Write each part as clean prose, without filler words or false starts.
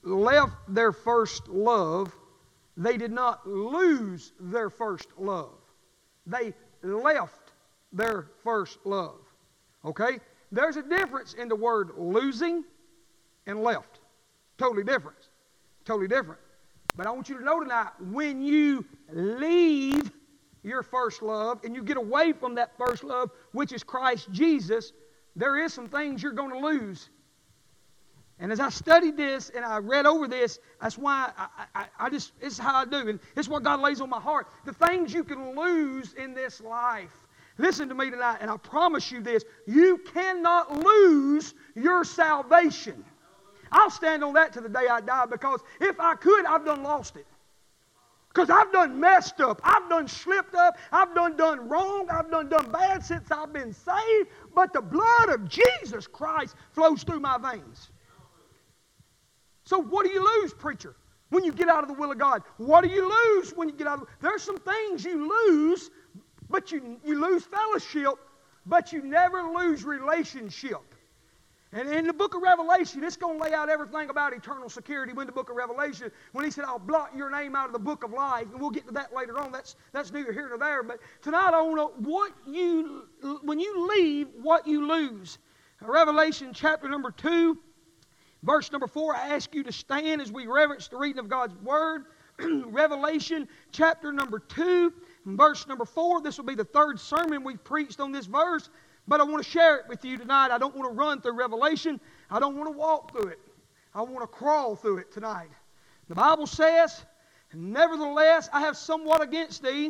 left their first love, they did not lose their first love. They left their first love. Okay? There's a difference in the word losing and left. Totally different. Totally different. But I want you to know tonight, when you leave your first love and you get away from that first love, which is Christ Jesus, there is some things you're going to lose. And as I studied this and I read over this, that's why I just, it's how I do. And it's what God lays on my heart. The things you can lose in this life. Listen to me tonight, and I promise you this. You cannot lose your salvation. I'll stand on that to the day I die, because if I could, I've done lost it. Because I've done messed up. I've done slipped up. I've done wrong. I've done bad since I've been saved. But the blood of Jesus Christ flows through my veins. So what do you lose, preacher, when you get out of the will of God? What do you lose when you get out of the... There's some things you lose, but you lose fellowship, but you never lose relationship. And in the book of Revelation, it's going to lay out everything about eternal security. When the book of Revelation, when he said, I'll blot your name out of the book of life, and we'll get to that later on. That's neither here nor there. But tonight I want to know when you leave, what you lose. Revelation chapter number 2, verse number 4, I ask you to stand as we reverence the reading of God's Word. Revelation chapter number 2, verse number 4. This will be the third sermon we've preached on this verse. But I want to share it with you tonight. I don't want to run through Revelation. I don't want to walk through it. I want to crawl through it tonight. The Bible says, nevertheless, I have somewhat against thee,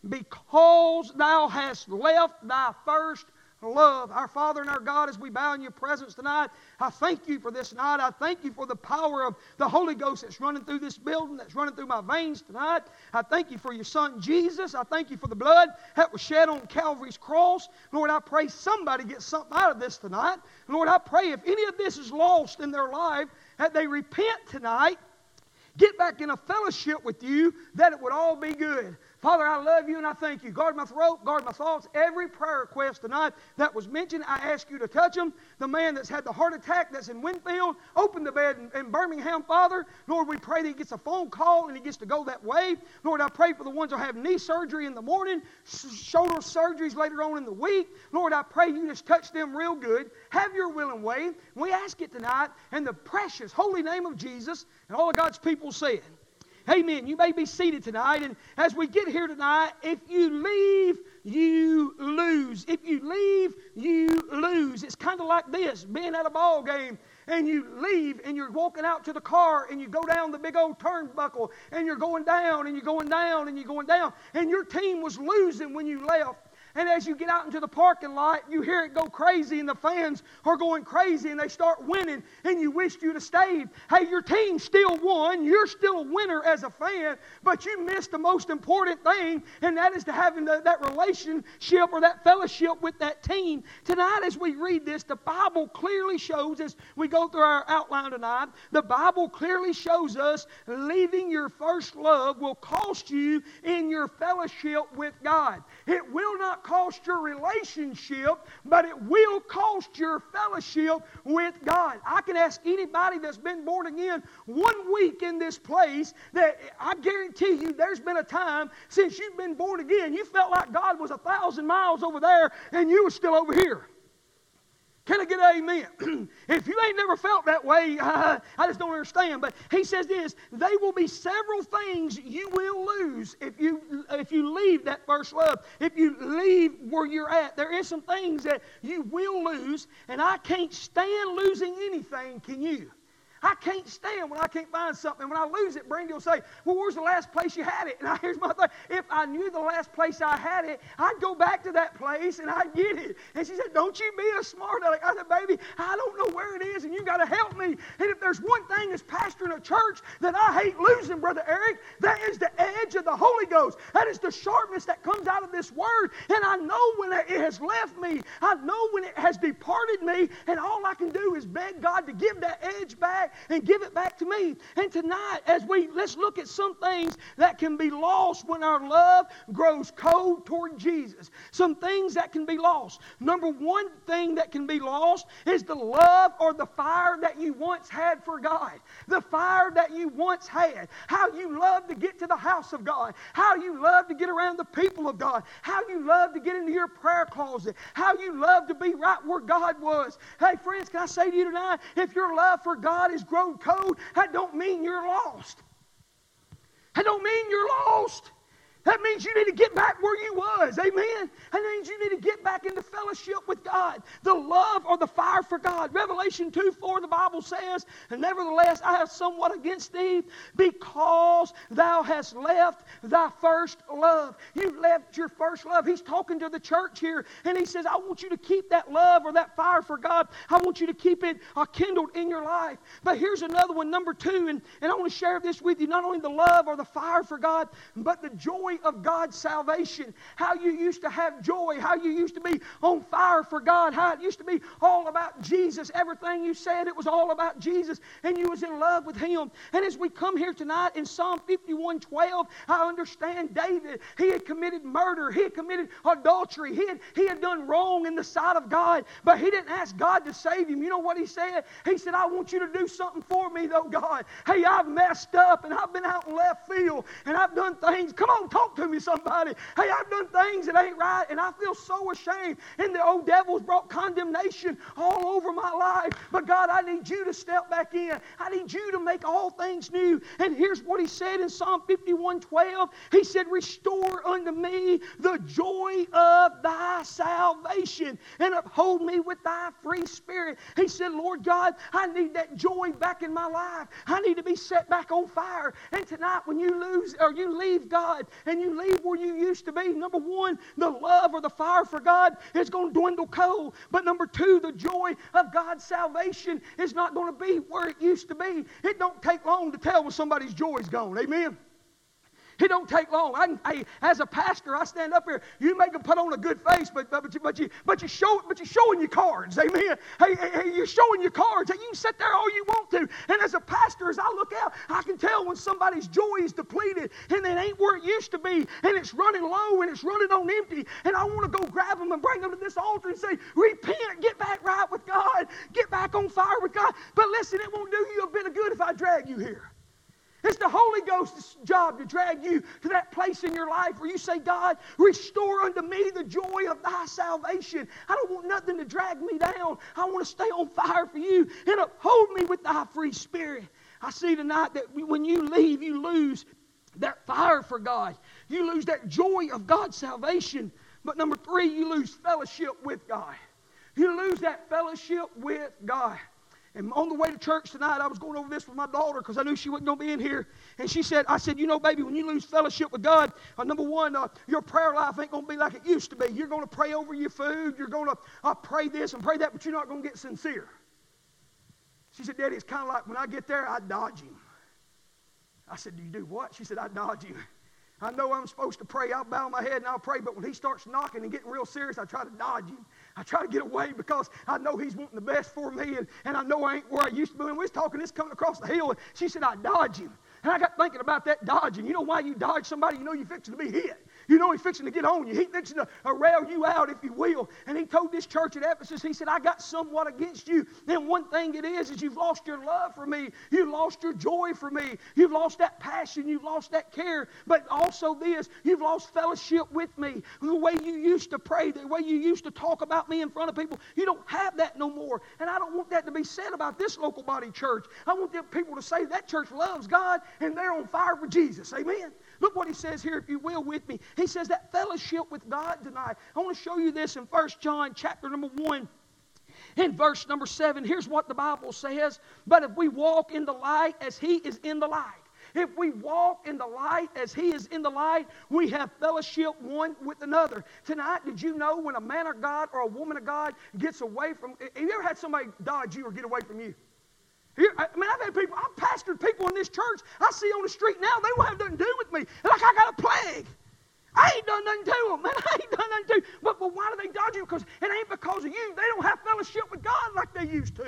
because thou hast left thy first love. Our Father and our God, as we bow in your presence tonight, I thank you for this night. I thank you for the power of the Holy Ghost that's running through this building, that's running through my veins tonight. I thank you for your Son Jesus. I thank you for the blood that was shed on Calvary's cross. Lord, I pray somebody gets something out of this tonight. Lord, I pray if any of this is lost in their life, that they repent tonight, get back in a fellowship with you, that it would all be good. Father, I love you and I thank you. Guard my throat, guard my thoughts. Every prayer request tonight that was mentioned, I ask you to touch them. The man that's had the heart attack that's in Winfield, open the bed in Birmingham, Father. Lord, we pray that he gets a phone call and he gets to go that way. Lord, I pray for the ones that have knee surgery in the morning, shoulder surgeries later on in the week. Lord, I pray you just touch them real good. Have your will and way. We ask it tonight in the precious, holy name of Jesus, and all of God's people said. Amen. You may be seated tonight, and as we get here tonight, if you leave, you lose. If you leave, you lose. It's kind of like this, being at a ball game, and you leave, and you're walking out to the car, and you go down the big old turnbuckle, and you're going down, and you're going down, and you're going down, and your team was losing when you left. And as you get out into the parking lot, you hear it go crazy, and the fans are going crazy, and they start winning, and you wished you'd have stayed. Hey, your team still won. You're still a winner as a fan, but you missed the most important thing, and that is to having that relationship or that fellowship with that team. Tonight, as we read this, the Bible clearly shows, as we go through our outline tonight, the Bible clearly shows us leaving your first love will cost you in your fellowship with God. It will not cost your relationship, but it will cost your fellowship with God. I can ask anybody that's been born again 1 week in this place that I guarantee you there's been a time since you've been born again you felt like God was 1,000 miles over there and you were still over here. Can I get an amen? If you ain't never felt that way, I just don't understand. But he says this, they will be several things you will lose if you leave that first love. If you leave where you're at, there is some things that you will lose, and I can't stand losing anything, can you? I can't stand when I can't find something. When I lose it, Brandy will say, well, where's the last place you had it? And here's my thing. If I knew the last place I had it, I'd go back to that place and I'd get it. And she said, don't you be a smart aleck. I said, baby, I don't know where it is and you got to help me. And if there's one thing as pastor in a church that I hate losing, Brother Eric, that is the edge of the Holy Ghost. That is the sharpness that comes out of this word. And I know when it has left me. I know when it has departed me. And all I can do is beg God to give that edge back. back and give it back to me. And tonight, let's look at some things that can be lost when our love grows cold toward Jesus. Some things that can be lost. Number one thing that can be lost is the love or the fire that you once had for God. The fire that you once had. How you love to get to the house of God. How you love to get around the people of God. How you love to get into your prayer closet. How you love to be right where God was. Hey friends, can I say to you tonight, if your love for God has grown cold, that don't mean you're lost. That don't mean you're lost. That means you need to get back where you was. Amen? That means you need to get back into fellowship with God. The love or the fire for God. Revelation 2:4, the Bible says, and nevertheless I have somewhat against thee, because thou hast left thy first love. You left your first love. He's talking to the church here, and he says, I want you to keep that love or that fire for God. I want you to keep it kindled in your life. But here's another one, number 2, and I want to share this with you. Not only the love or the fire for God, but the joy of God's salvation. How you used to have joy, how you used to be on fire for God, how it used to be all about Jesus. Everything you said, it was all about Jesus, and you was in love with Him. And as we come here tonight in Psalm 51:12, I understand David, he had committed murder, he had committed adultery, he had done wrong in the sight of God, but he didn't ask God to save him. You know what he said? He said, I want you to do something for me though, God. Hey, I've messed up, and I've been out in left field, and I've done things. Come on, talk to me, somebody. Hey, I've done things that ain't right, and I feel so ashamed, and the old devil's brought condemnation all over my life. But God, I need you to step back in. I need you to make all things new. And here's what he said in Psalm 51:12. He said, restore unto me the joy of thy salvation, and uphold me with thy free spirit. He said, Lord God, I need that joy back in my life. I need to be set back on fire. And tonight, when you lose or you leave God and you leave where you used to be, number one, the love or the fire for God is going to dwindle cold. But number two, the joy of God's salvation is not going to be where it used to be. It don't take long to tell when somebody's joy is gone. Amen? It don't take long. As a pastor, I stand up here. You make them put on a good face, but you're showing your cards. Amen. Hey, you're showing your cards. Hey, you can sit there all you want to. And as a pastor, as I look out, I can tell when somebody's joy is depleted and it ain't where it used to be, and it's running low and it's running on empty. And I want to go grab them and bring them to this altar and say, repent, get back right with God, get back on fire with God. But listen, it won't do you a bit of good if I drag you here. It's the Holy Ghost's job to drag you to that place in your life where you say, God, restore unto me the joy of thy salvation. I don't want nothing to drag me down. I want to stay on fire for you, and uphold me with thy free spirit. I see tonight that when you leave, you lose that fire for God. You lose that joy of God's salvation. But number three, you lose fellowship with God. You lose that fellowship with God. And on the way to church tonight, I was going over this with my daughter because I knew she wasn't going to be in here. And I said, you know, baby, when you lose fellowship with God, number one, your prayer life ain't going to be like it used to be. You're going to pray over your food. You're going to pray this and pray that, but you're not going to get sincere. She said, Daddy, it's kind of like when I get there, I dodge him. I said, do you do what? She said, I dodge him. I know I'm supposed to pray. I'll bow my head and I'll pray, but when he starts knocking and getting real serious, I try to dodge him. I try to get away because I know he's wanting the best for me, and I know I ain't where I used to be. When we was talking this coming across the hill, and she said, I dodge him. And I got thinking about that dodging. You know why you dodge somebody? You know you're fixing to be hit. You know he's fixing to get on you. He's fixing to rail you out, if you will. And he told this church at Ephesus, he said, I got somewhat against you. And one thing it is you've lost your love for me. You've lost your joy for me. You've lost that passion. You've lost that care. But also this, you've lost fellowship with me. The way you used to pray, the way you used to talk about me in front of people, you don't have that no more. And I don't want that to be said about this local body church. I want the people to say that church loves God and they're on fire for Jesus. Amen. Look what he says here, if you will, with me. He says that fellowship with God tonight. I want to show you this in 1 John chapter number 1. In verse number 7, here's what the Bible says. But if we walk in the light as he is in the light. If we walk in the light as he is in the light, we have fellowship one with another. Tonight, did you know when a man of God or a woman of God gets away from... Have you ever had somebody dodge you or get away from you? I've had people, I've pastored people in this church I see on the street now, they don't have nothing to do with me. Like I got a plague. I ain't done nothing to them, man. I ain't done nothing to them. But why do they dodge you? Because it ain't because of you. They don't have fellowship with God like they used to.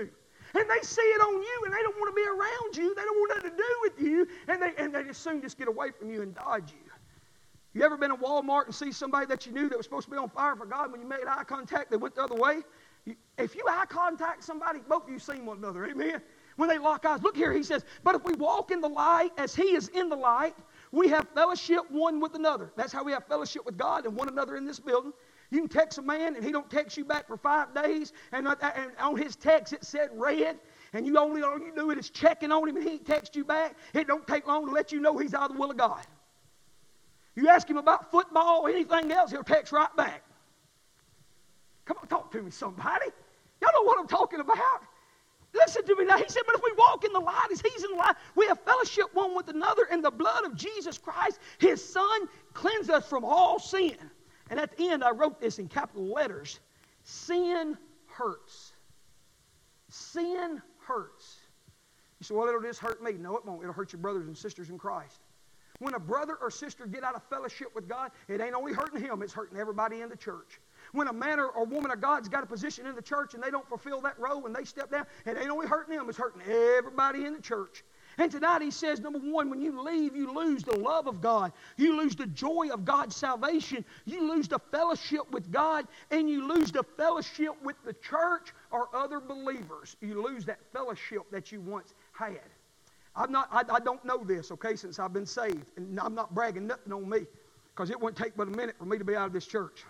And they see it on you, and they don't want to be around you. They don't want nothing to do with you, and they just soon just get away from you and dodge you. You ever been in Walmart and see somebody that you knew that was supposed to be on fire for God? When you made eye contact, they went the other way? If you eye contact somebody, both of you seen one another, amen? When they lock eyes, look here, he says, but if we walk in the light as he is in the light, we have fellowship one with another. That's how we have fellowship with God and one another in this building. You can text a man and he don't text you back for 5 days, and on his text it said read, and all you do is checking on him and he ain't text you back. It don't take long to let you know he's out of the will of God. You ask him about football or anything else, he'll text right back. Come on, talk to me, somebody. Y'all know what I'm talking about. Listen to me now. He said, but if we walk in the light as he's in the light, we have fellowship one with another, and the blood of Jesus Christ, his Son, cleanses us from all sin. And at the end, I wrote this in capital letters. Sin hurts. Sin hurts. You say, well, it'll just hurt me. No, it won't. It'll hurt your brothers and sisters in Christ. When a brother or sister get out of fellowship with God, it ain't only hurting him, it's hurting everybody in the church. When a man or woman of God's got a position in the church and they don't fulfill that role and they step down, it ain't only hurting them, it's hurting everybody in the church. And tonight he says, number one, when you leave, you lose the love of God. You lose the joy of God's salvation. You lose the fellowship with God, and you lose the fellowship with the church or other believers. You lose that fellowship that you once had. I don't know this, okay, since I've been saved. And I'm not bragging nothing on me, because it wouldn't take but a minute for me to be out of this church.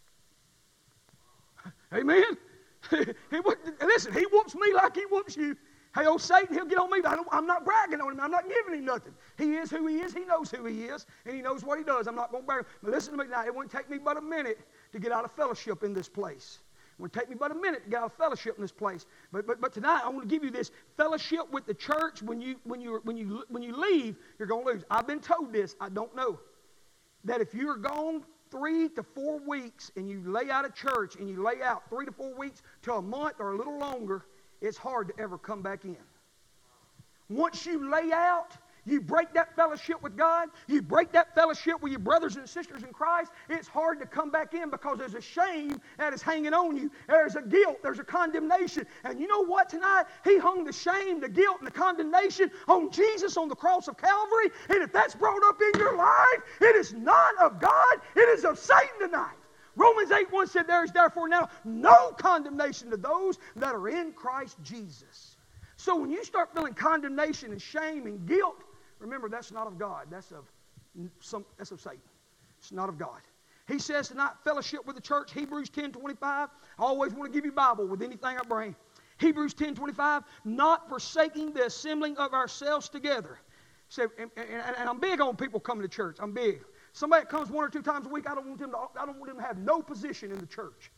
Amen? Listen, he whoops me like he whoops you. Hey, old Satan, he'll get on me, but I'm not bragging on him. I'm not giving him nothing. He is who he is. He knows who he is, and he knows what he does. I'm not going to brag. But listen to me now. It wouldn't take me but a minute to get out of fellowship in this place. It would take me but a minute to get out of fellowship in this place. But tonight I want to give you this fellowship with the church. When you leave, you're going to lose. I've been told this. I don't know. That if you're gone 3 to 4 weeks and you lay out of church and you lay out 3 to 4 weeks to a month or a little longer, it's hard to ever come back in. Once you lay out, you break that fellowship with God, you break that fellowship with your brothers and sisters in Christ, it's hard to come back in because there's a shame that is hanging on you. There's a guilt, there's a condemnation. And you know what tonight? He hung the shame, the guilt, and the condemnation on Jesus on the cross of Calvary. And if that's brought up in your life, it is not of God, it is of Satan tonight. Romans 8:1 said, there is therefore now no condemnation to those that are in Christ Jesus. So when you start feeling condemnation and shame and guilt, remember, that's not of God. That's of Satan. It's not of God. He says tonight, fellowship with the church, Hebrews 10:25. I always want to give you Bible with anything I bring. Hebrews 10:25, not forsaking the assembling of ourselves together. So, and I'm big on people coming to church. I'm big. Somebody that comes 1 or 2 times a week, I don't want them to have no position in the church.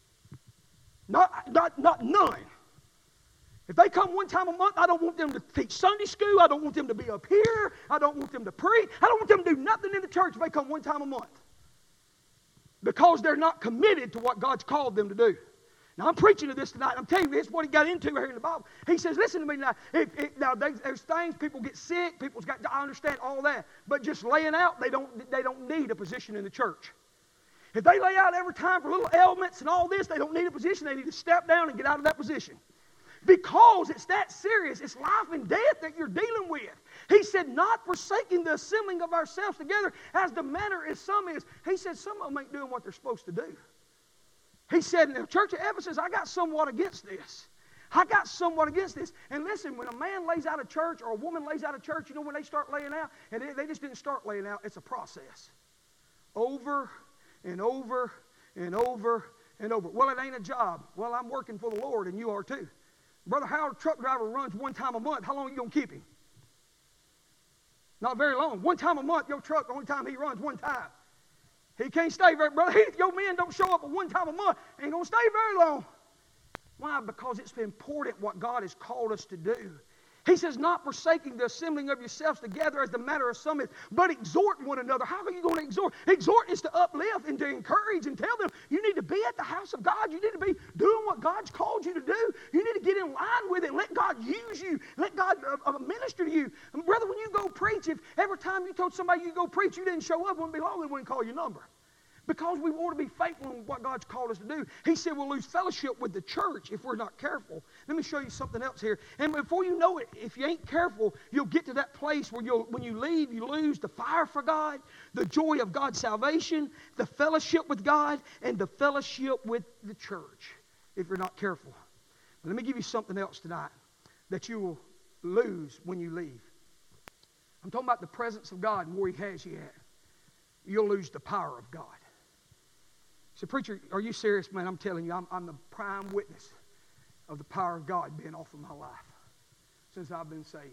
Not none. If they come 1 time a month, I don't want them to teach Sunday school. I don't want them to be up here. I don't want them to preach. I don't want them to do nothing in the church if they come 1 time a month. Because they're not committed to what God's called them to do. Now, I'm preaching to this tonight. I'm telling you, this is what he got into here in the Bible. He says, listen to me now. Now there's things, people get sick. I understand all that. But just laying out, they don't need a position in the church. If they lay out every time for little ailments and all this, they don't need a position. They need to step down and get out of that position. Because it's that serious. It's life and death that you're dealing with. He said, not forsaking the assembling of ourselves together as the manner as some is. He said, some of them ain't doing what they're supposed to do. He said, in the church of Ephesus, I got somewhat against this. I got somewhat against this. And listen, when a man lays out of church or a woman lays out of church, you know when they start laying out? And they just didn't start laying out. It's a process. Over and over and over and over. Well, it ain't a job. Well, I'm working for the Lord and you are too. Brother Howard, truck driver, runs 1 time a month. How long are you going to keep him? Not very long. 1 time a month, your truck, the only time he runs 1 time. He can't stay very, brother. Your men don't show up 1 time a month. Ain't going to stay very long. Why? Because it's important what God has called us to do. He says, not forsaking the assembling of yourselves together as the matter of some is, but exhort one another. How are you going to exhort? Exhort is to uplift and to encourage and tell them, you need to be at the house of God. You need to be doing what God's called you to do. You need to get in line with it. Let God use you. Let God minister to you. And brother, when you go preach, if every time you told somebody you go preach, you didn't show up, it wouldn't be long, they wouldn't call your number. Because we want to be faithful in what God's called us to do. He said we'll lose fellowship with the church if we're not careful. Let me show you something else here. And before you know it, if you ain't careful, you'll get to that place where when you leave, you lose the fire for God, the joy of God's salvation, the fellowship with God, and the fellowship with the church if you're not careful. But let me give you something else tonight that you will lose when you leave. I'm talking about the presence of God and where He has you at. You'll lose the power of God. So, preacher, are you serious? Man, I'm telling you, I'm the prime witness of the power of God being off of my life since I've been saved.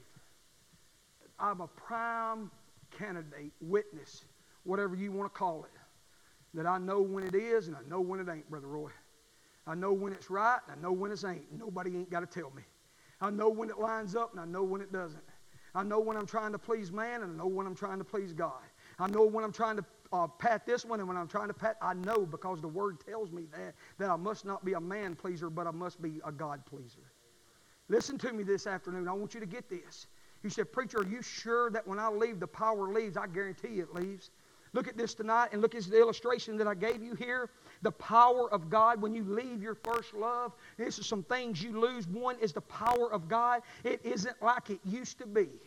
I'm a prime candidate, witness, whatever you want to call it, that I know when it is and I know when it ain't, Brother Roy. I know when it's right and I know when it ain't. Nobody ain't got to tell me. I know when it lines up and I know when it doesn't. I know when I'm trying to please man and I know when I'm trying to please God. I know when I'm trying to pat this one and when I'm trying to pat, I know because the Word tells me that I must not be a man pleaser, but I must be a God pleaser. Listen to me this afternoon. I want you to get this. You said, preacher, are you sure that when I leave, the power leaves? I guarantee you it leaves. Look at this tonight and look at the illustration that I gave you here. The power of God when you leave your first love. This is some things you lose. One is the power of God. It isn't like it used to be.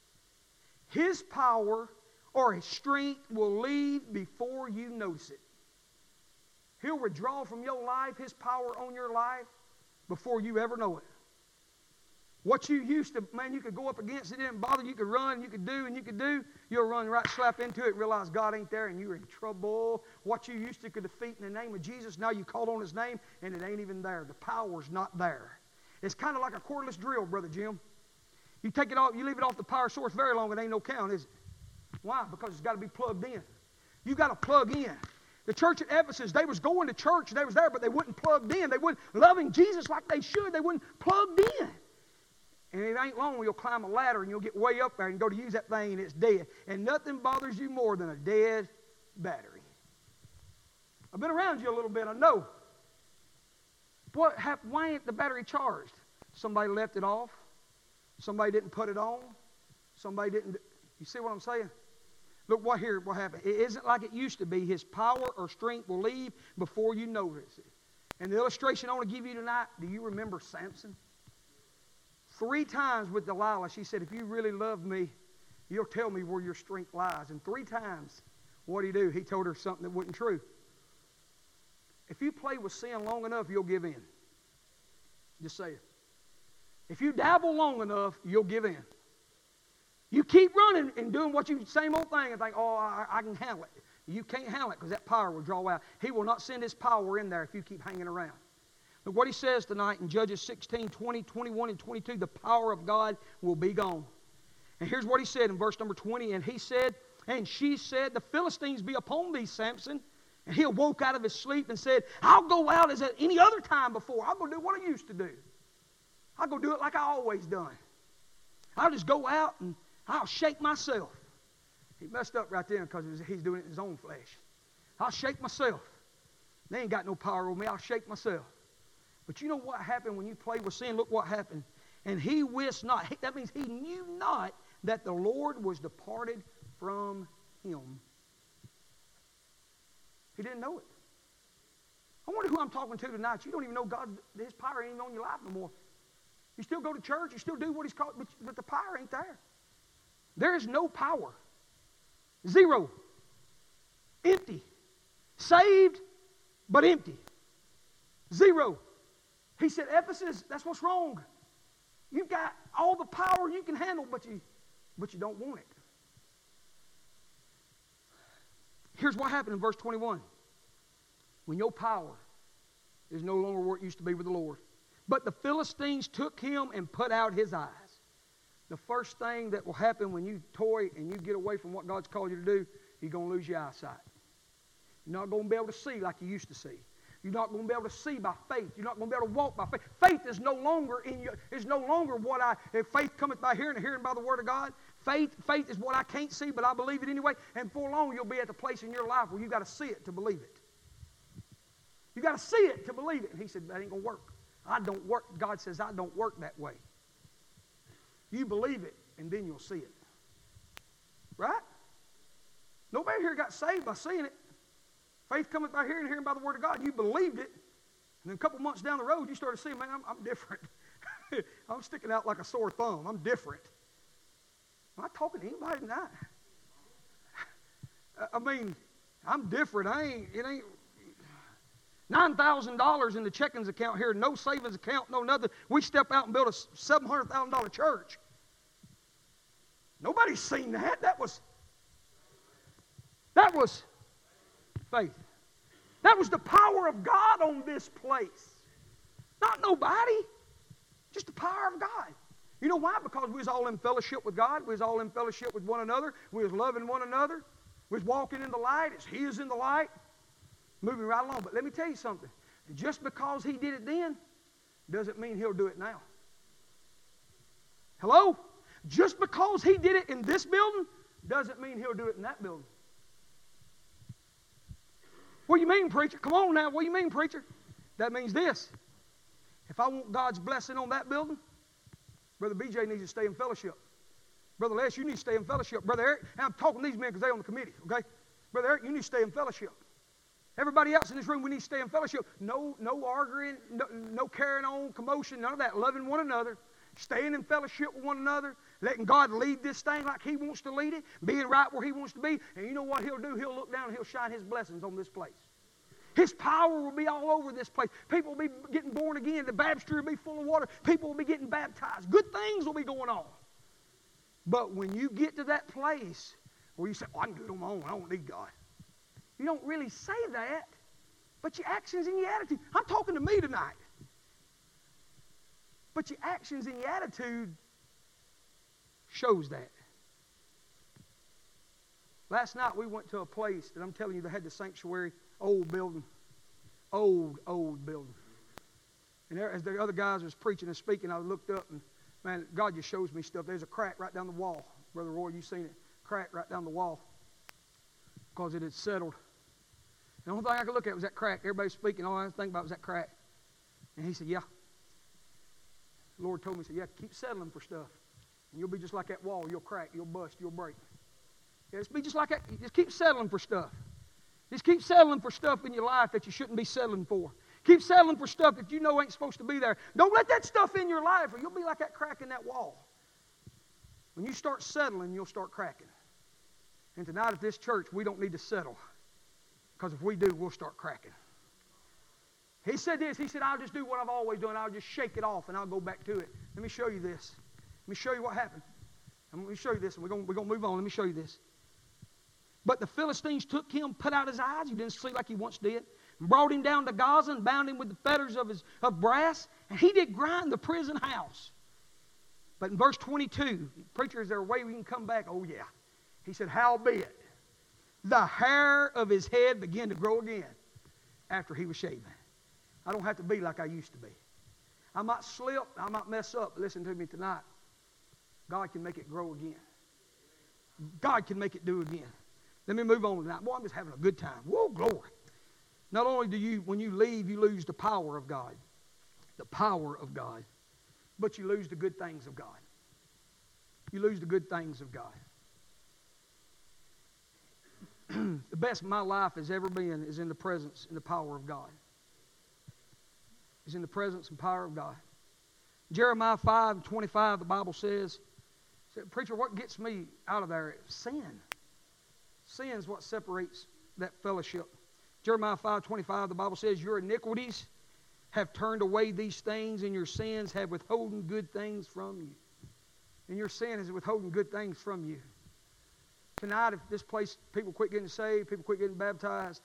His power or His strength will leave before you notice it. He'll withdraw from your life His power on your life before you ever know it. What you used to, man, you could go up against it, didn't bother, you could run, you could do, you'll run right slap into it and realize God ain't there and you're in trouble. What you used to could defeat in the name of Jesus, now you call on His name and it ain't even there. The power's not there. It's kind of like a cordless drill, Brother Jim. You take it off, you leave it off the power source very long, it ain't no count, is it? Why? Because it's got to be plugged in. You got to plug in. The church at Ephesus, they was going to church, they was there, but they wasn't plugged in. They wasn't loving Jesus like they should. They wasn't plugged in. And it ain't long when you'll climb a ladder and you'll get way up there and go to use that thing and it's dead. And nothing bothers you more than a dead battery. I've been around you a little bit, I know. What happened? Why ain't the battery charged? Somebody left it off. Somebody didn't put it on. Somebody didn't. You see what I'm saying? Look what happened. It isn't like it used to be. His power or strength will leave before you notice it. And the illustration I want to give you tonight, do you remember Samson? 3 times with Delilah, she said, if you really love me, you'll tell me where your strength lies. And 3 times, what did he do? He told her something that wasn't true. If you play with sin long enough, you'll give in. Just say it. If you dabble long enough, you'll give in. You keep running and doing what you, same old thing, and think, oh, I can handle it. You can't handle it because that power will draw out. He will not send His power in there if you keep hanging around. Look what He says tonight in Judges 16, 20, 21, and 22. The power of God will be gone. And here's what He said in verse number 20. And he said, and she said, the Philistines be upon thee, Samson. And he awoke out of his sleep and said, I'll go out as at any other time before. I'll go do what I used to do. I'll go do it like I always done. I'll just go out and I'll shake myself. He messed up right there because he's doing it in his own flesh. I'll shake myself. They ain't got no power over me. I'll shake myself. But you know what happened when you play with sin? Look what happened. And he wist not. That means he knew not that the Lord was departed from him. He didn't know it. I wonder who I'm talking to tonight. You don't even know God, His power ain't even on your life no more. You still go to church. You still do what He's called, but the power ain't there. There is no power. 0. Empty. Saved, but empty. 0. He said, Ephesus, that's what's wrong. You've got all the power you can handle, but you don't want it. Here's what happened in verse 21. When your power is no longer where it used to be with the Lord. But the Philistines took him and put out his eyes. The first thing that will happen when you toy and you get away from what God's called you to do, you're going to lose your eyesight. You're not going to be able to see like you used to see. You're not going to be able to see by faith. You're not going to be able to walk by faith. Faith is no longer if faith cometh by hearing and hearing by the Word of God. Faith is what I can't see, but I believe it anyway. And before long, you'll be at the place in your life where you've got to see it to believe it. You've got to see it to believe it. And he said, that ain't going to work. I don't work. God says, I don't work that way. You believe it, and then you'll see it. Right? Nobody here got saved by seeing it. Faith cometh by hearing, and hearing by the word of God. You believed it. And then a couple months down the road, you started seeing, man, I'm different. I'm sticking out like a sore thumb. I'm different. Am I talking to anybody tonight? I mean, I'm different. It ain't $9,000 in the checkings account here, no savings account, no nothing. We step out and build a $700,000 church. Nobody's seen that. That was faith. That was the power of God on this place. Not nobody. Just the power of God. You know why? Because we was all in fellowship with God. We was all in fellowship with one another. We was loving one another. We was walking in the light as He is in the light. Moving right along. But let me tell you something. Just because He did it then doesn't mean He'll do it now. Hello? Just because He did it in this building doesn't mean He'll do it in that building. What do you mean, preacher? Come on now. What do you mean, preacher? That means this. If I want God's blessing on that building, Brother BJ needs to stay in fellowship. Brother Les, you need to stay in fellowship. Brother Eric, and I'm talking to these men because they're on the committee, okay? Brother Eric, you need to stay in fellowship. Everybody else in this room, we need to stay in fellowship. No arguing, no carrying on, commotion, none of that. Loving one another, staying in fellowship with one another, letting God lead this thing like He wants to lead it, being right where He wants to be. And you know what He'll do? He'll look down and He'll shine His blessings on this place. His power will be all over this place. People will be getting born again. The baptistry will be full of water. People will be getting baptized. Good things will be going on. But when you get to that place where you say, oh, I can do it on my own. I don't need God. You don't really say that, but your actions and your attitude. I'm talking to me tonight. But your actions and your attitude shows that. Last night we went to a place that I'm telling you they had the sanctuary, old building. Old building. And there, as the other guys was preaching and speaking, I looked up and, man, God just shows me stuff. There's a crack right down the wall. Brother Roy, you've seen it. Crack right down the wall. Because it had settled. The only thing I could look at was that crack. Everybody's speaking. All I could think about was that crack. And he said, yeah. The Lord told me, he said, yeah, keep settling for stuff. And you'll be just like that wall. You'll crack. You'll bust. You'll break. Yeah, just be just like that. Just keep settling for stuff. Just keep settling for stuff in your life that you shouldn't be settling for. Keep settling for stuff that you know ain't supposed to be there. Don't let that stuff in your life or you'll be like that crack in that wall. When you start settling, you'll start cracking. And tonight at this church, we don't need to settle. Because if we do, we'll start cracking. He said this. He said, I'll just do what I've always done. I'll just shake it off and I'll go back to it. Let me show you this. Let me show you what happened. And let me show you this. And we're going to move on. Let me show you this. But the Philistines took him, put out his eyes. He didn't sleep like he once did. And brought him down to Gaza and bound him with the fetters of brass. And he did grind the prison house. But in verse 22, preacher, is there a way we can come back? Oh, yeah. He said, howbeit, the hair of his head began to grow again after he was shaven. I don't have to be like I used to be. I might slip, I might mess up. Listen to me tonight. God can make it grow again. God can make it do again. Let me move on tonight. Boy, I'm just having a good time. Whoa, glory. Not only do you, when you leave, you lose the power of God. The power of God. But you lose the good things of God. You lose the good things of God. The best my life has ever been is in the presence and the power of God. Is in the presence and power of God. Jeremiah 5:25, the Bible says, preacher, what gets me out of there? Sin. Sin is what separates that fellowship. Jeremiah 5:25, the Bible says, your iniquities have turned away these things, and your sins have withholden good things from you. And your sin is withholding good things from you. Tonight, if this place, people quit getting saved, people quit getting baptized,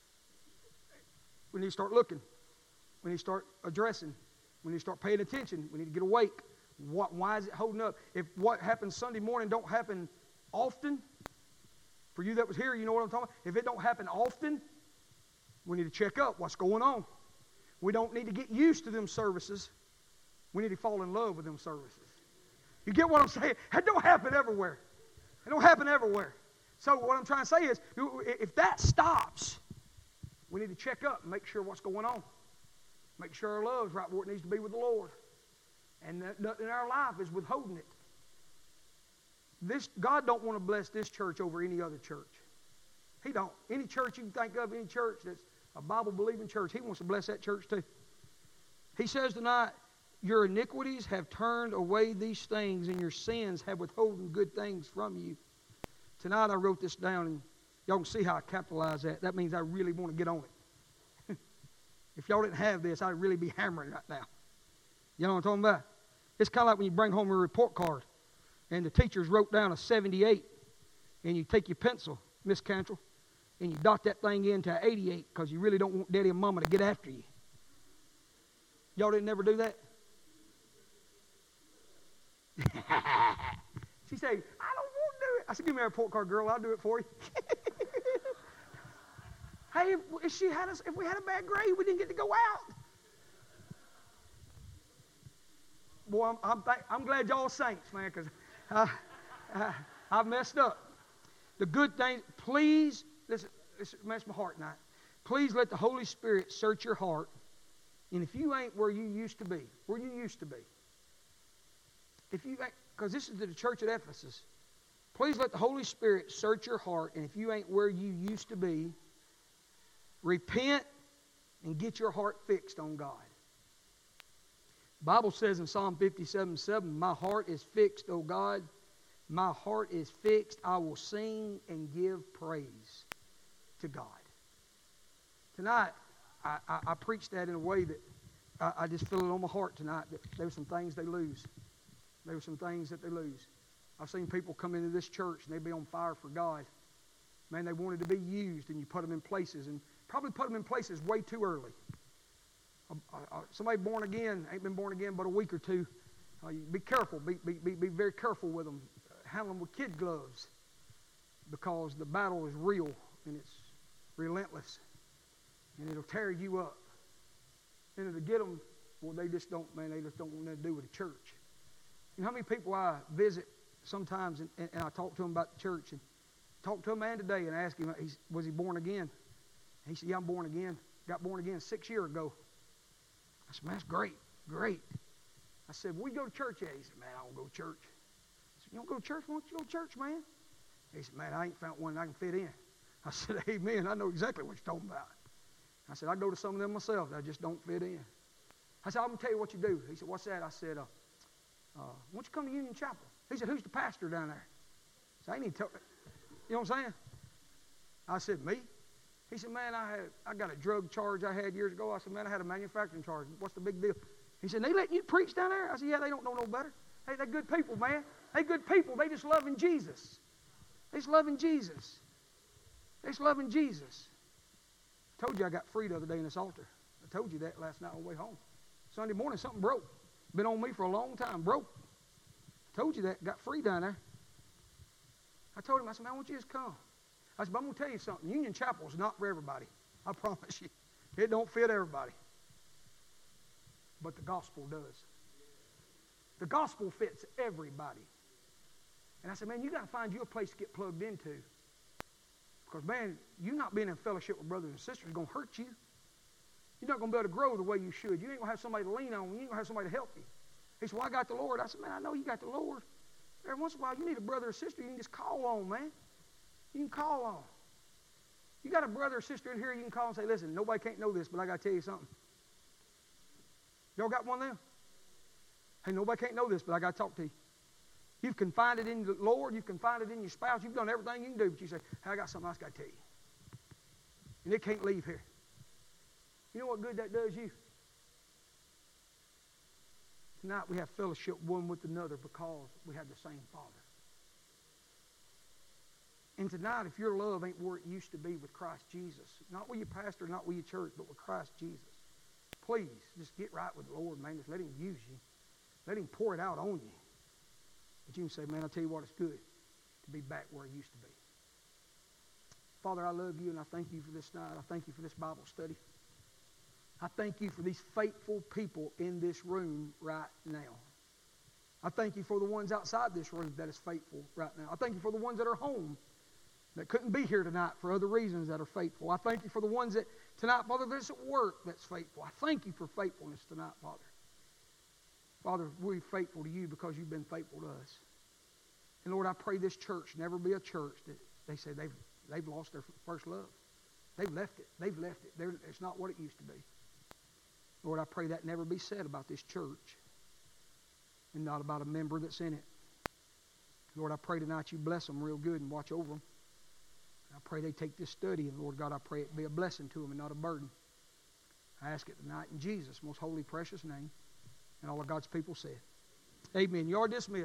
we need to start looking. We need to start addressing. We need to start paying attention. We need to get awake. Why is it holding up? If what happens Sunday morning don't happen often, for you that was here, you know what I'm talking about? If it don't happen often, we need to check up what's going on. We don't need to get used to them services. We need to fall in love with them services. You get what I'm saying? It don't happen everywhere. It don't happen everywhere. So what I'm trying to say is, if that stops, we need to check up and make sure what's going on. Make sure our love's right where it needs to be with the Lord. And nothing in our life is withholding it. God don't want to bless this church over any other church. He don't. Any church you can think of, any church that's a Bible-believing church, He wants to bless that church too. He says tonight, your iniquities have turned away these things, and your sins have withholden good things from you. Tonight I wrote this down, and y'all can see how I capitalize that. That means I really want to get on it. If y'all didn't have this, I'd really be hammering right now. You know what I'm talking about? It's kind of like when you bring home a report card, and the teachers wrote down a 78, and you take your pencil, Miss Cantrell, and you dot that thing into an 88 because you really don't want Daddy and Mama to get after you. Y'all didn't never do that? She said, I don't want to do it. I said, give me a report card, girl. I'll do it for you. Hey, if we had a bad grade, we didn't get to go out. Boy, I'm glad y'all saints, man, because I've messed up. The good things, please, this messed my heart tonight. Please let the Holy Spirit search your heart. And if you ain't where you used to be, if you ain't, because this is the church at Ephesus, please let the Holy Spirit search your heart. And if you ain't where you used to be, repent and get your heart fixed on God. The Bible says in Psalm 57:7, my heart is fixed, O God. My heart is fixed. I will sing and give praise to God. Tonight, I preached that in a way that I just feel it on my heart tonight, that there were some things they lose. There were some things that they lose. I've seen people come into this church and they be on fire for God. Man, they wanted to be used, and you put them in places, and probably put them in places way too early. Somebody born again, ain't been born again but a week or two. Be careful. Be very careful with them. Handle them with kid gloves, because the battle is real and it's relentless, and it'll tear you up. And to get them, well, they just don't want nothing to do with the church. You know how many people I visit sometimes, and I talk to them about the church, and talk to a man today and ask him, was he born again? And he said, yeah, I'm born again. Got born again 6 years ago. I said, man, that's great. I said, well, you go to church yet? He said, man, I don't go to church. I said, you don't go to church? Why don't you go to church, man? He said, man, I ain't found one that I can fit in. I said, amen, I know exactly what you're talking about. I said, I go to some of them myself that I just don't fit in. I said, I'm going to tell you what you do. He said, what's that? I said, why don't you come to Union Chapel? He said, who's the pastor down there? I said, I ain't even tell you know what I'm saying? I said, me? He said, man, I got a drug charge I had years ago. I said, man, I had a manufacturing charge. What's the big deal? He said, they letting you preach down there? I said, yeah, they don't know no better. Hey, they're good people, man. They good people. They just loving Jesus. They just loving Jesus. They just loving Jesus. I told you I got free the other day in this altar. I told you that last night on the way home. Sunday morning, something broke. Been on me for a long time. Broke. I told you that. Got free down there. I told him, I said, man, why don't you just come? I said, but I'm going to tell you something. Union Chapel is not for everybody. I promise you. It don't fit everybody. But the gospel does. The gospel fits everybody. And I said, man, you got to find you a place to get plugged into. Because, man, you not being in fellowship with brothers and sisters is going to hurt you. You're not going to be able to grow the way you should. You ain't going to have somebody to lean on. You ain't going to have somebody to help you. He said, well, I got the Lord. I said, man, I know you got the Lord. Every once in a while, you need a brother or sister you can just call on, man. You can call on. You got a brother or sister in here you can call and say, listen, nobody can't know this, but I got to tell you something. Y'all got one of them? Hey, nobody can't know this, but I got to talk to you. You can find it in the Lord. You can find it in your spouse. You've done everything you can do, but you say, hey, I got something else I got to tell you. And it can't leave here. You know what good that does you? Tonight we have fellowship one with another because we have the same Father. And tonight, if your love ain't where it used to be with Christ Jesus, not with your pastor, not with your church, but with Christ Jesus, please just get right with the Lord, man. Just let Him use you. Let Him pour it out on you. But you can say, man, I'll tell you what, it's good to be back where it used to be. Father, I love you, and I thank you for this night. I thank you for this Bible study. I thank you for these faithful people in this room right now. I thank you for the ones outside this room that is faithful right now. I thank you for the ones that are home that couldn't be here tonight for other reasons that are faithful. I thank you for the ones that tonight, Father, that's at work that's faithful. I thank you for faithfulness tonight, Father. Father, we're faithful to you because you've been faithful to us. And Lord, I pray this church never be a church that they say They've lost their first love. They've left it. They've left it. It's not what it used to be. Lord, I pray that never be said about this church and not about a member that's in it. Lord, I pray tonight you bless them real good and watch over them. I pray they take this study, and Lord God, I pray it be a blessing to them and not a burden. I ask it tonight in Jesus' most holy, precious name. And all of God's people said, amen. You are dismissed.